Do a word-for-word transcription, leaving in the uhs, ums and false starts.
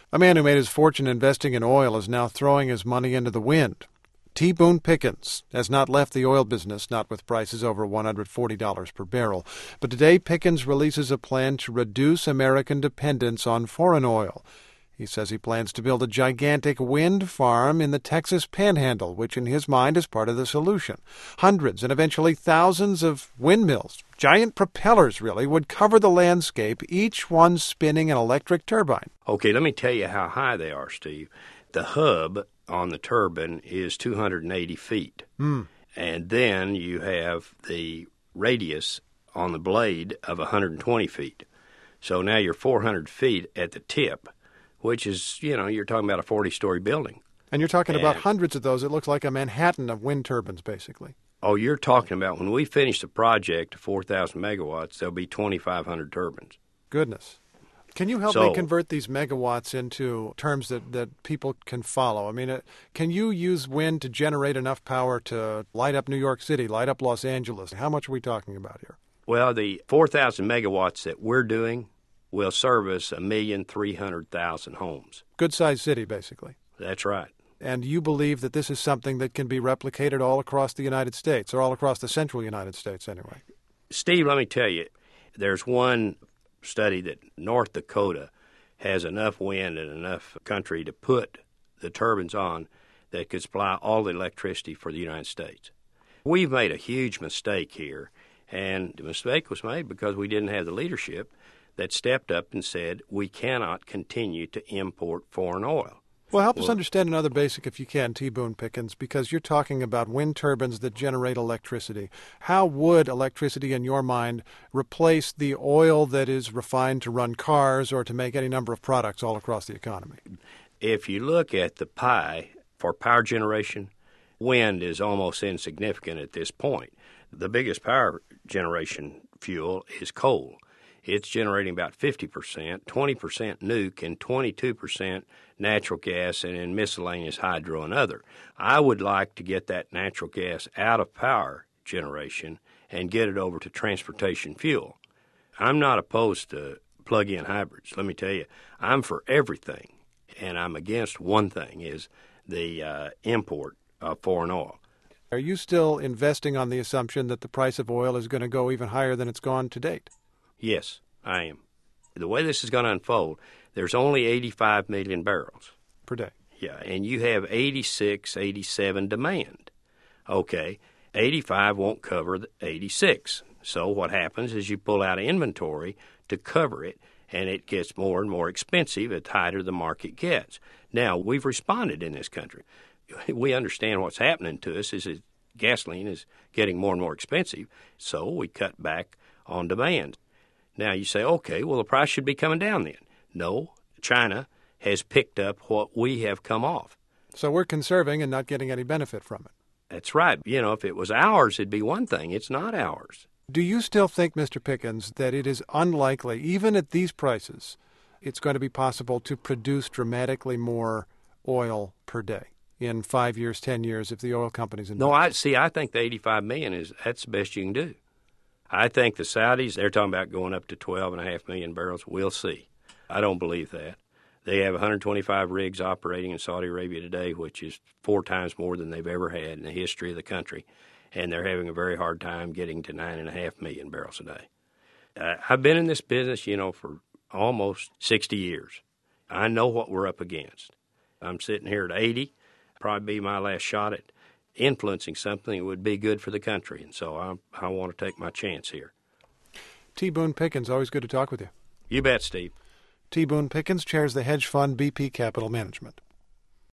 A man who made his fortune investing in oil is now throwing his money into the wind. T. Boone Pickens has not left the oil business, not with prices over one hundred forty dollars per barrel. But today, Pickens releases a plan to reduce American dependence on foreign oil. He says he plans to build a gigantic wind farm in the Texas Panhandle, which in his mind is part of the solution. Hundreds and eventually thousands of windmills, giant propellers really, would cover the landscape, each one spinning an electric turbine. Okay, let me tell you how high they are, Steve. The hub on the turbine is two hundred eighty feet. Mm. And then you have the radius on the blade of one hundred twenty feet. So now you're four hundred feet at the tip, which is, you know, you're talking about a forty-story building. And you're talking and, about hundreds of those. It looks like a Manhattan of wind turbines, basically. Oh, you're talking about when we finish the project to four thousand megawatts, there'll be twenty-five hundred turbines. Goodness. Can you help so, me convert these megawatts into terms that, that people can follow? I mean, uh, can you use wind to generate enough power to light up New York City, light up Los Angeles? How much are we talking about here? Well, the four thousand megawatts that we're doing will service one million three hundred thousand homes. Good-sized city, basically. That's right. And you believe that this is something that can be replicated all across the United States, or all across the central United States anyway? Steve, let me tell you, there's one study that North Dakota has enough wind and enough country to put the turbines on that could supply all the electricity for the United States. We've made a huge mistake here, and the mistake was made because we didn't have the leadership that stepped up and said we cannot continue to import foreign oil. Well, help us understand another basic, if you can, T. Boone Pickens, because you're talking about wind turbines that generate electricity. How would electricity, in your mind, replace the oil that is refined to run cars or to make any number of products all across the economy? If you look at the pie for power generation, wind is almost insignificant at this point. The biggest power generation fuel is coal. It's generating about fifty percent, twenty percent nuke, and twenty-two percent natural gas and in miscellaneous hydro and other. I would like to get that natural gas out of power generation and get it over to transportation fuel. I'm not opposed to plug-in hybrids. Let me tell you, I'm for everything, and I'm against one thing, is the uh, import of foreign oil. Are you still investing on the assumption that the price of oil is going to go even higher than it's gone to date? Yes, I am. The way this is going to unfold, there's only eighty-five million barrels. Per day. Yeah, and you have eighty-six, eighty-seven demand. Okay, eighty-five won't cover the eighty-six. So what happens is you pull out inventory to cover it, and it gets more and more expensive the tighter the market gets. Now, we've responded in this country. We understand what's happening to us is that gasoline is getting more and more expensive, so we cut back on demand. Now you say, okay, well, the price should be coming down then. No, China has picked up what we have come off. So we're conserving and not getting any benefit from it. That's right. You know, if it was ours, it'd be one thing. It's not ours. Do you still think, Mister Pickens, that it is unlikely, even at these prices, it's going to be possible to produce dramatically more oil per day in five years, ten years, if the oil companies invest? No, I see, I think the eighty-five million is, that's the best you can do. I think the Saudis, they're talking about going up to twelve point five million barrels. We'll see. I don't believe that. They have one hundred twenty-five rigs operating in Saudi Arabia today, which is four times more than they've ever had in the history of the country, and they're having a very hard time getting to nine point five million barrels a day. Uh, I've been in this business, you know, for almost sixty years. I know what we're up against. I'm sitting here at eighty, probably be my last shot at influencing something that would be good for the country, and so I, I want to take my chance here. T. Boone Pickens, always good to talk with you. You bet, Steve. T. Boone Pickens chairs the hedge fund B P Capital Management.